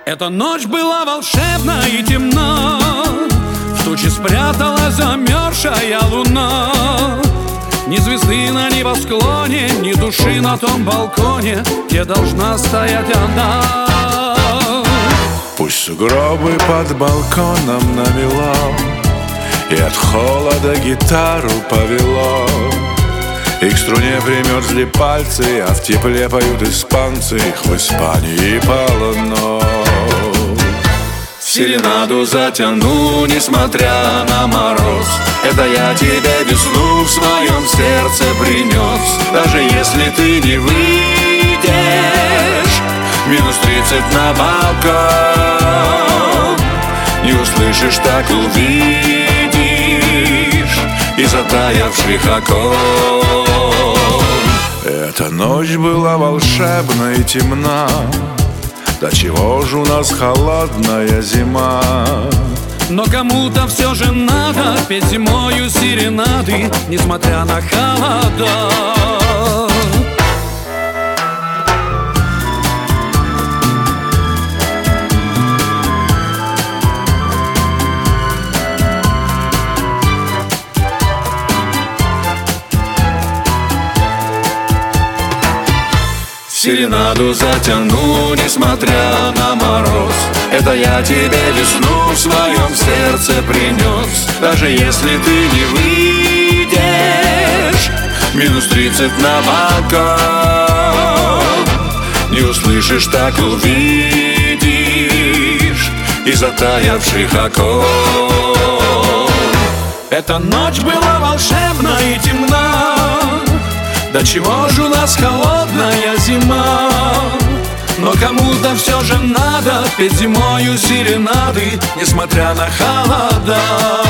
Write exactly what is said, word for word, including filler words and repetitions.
Эта ночь была волшебна и темна, в тучи спряталась замерзшая луна. Ни звезды на небосклоне, ни души на том балконе, где должна стоять она. Пусть сугробы под балконом намело, и от холода гитару повело, и к струне примерзли пальцы, а в тепле поют испанцы, их в Испании полно. Серенаду затяну, несмотря на мороз. Это я тебе весну в своем сердце принес. Даже если ты не выйдешь, минус тридцать на балкон, не услышишь, так увидишь и затаявших окон. Эта ночь была волшебна и темна, до чего ж у нас холодная зима. Но кому-то все же надо петь зимою серенады, несмотря на холода. Серенаду затяну, несмотря на мороз. Это я тебе весну в своем сердце принес. Даже если ты не выйдешь, минус тридцать на балкон, не услышишь, так увидишь и затаявших окон. Эта ночь была волшебна и темна, до чего ж у нас холодная зима. Но кому-то все же надо петь зимою серенады, несмотря на холода.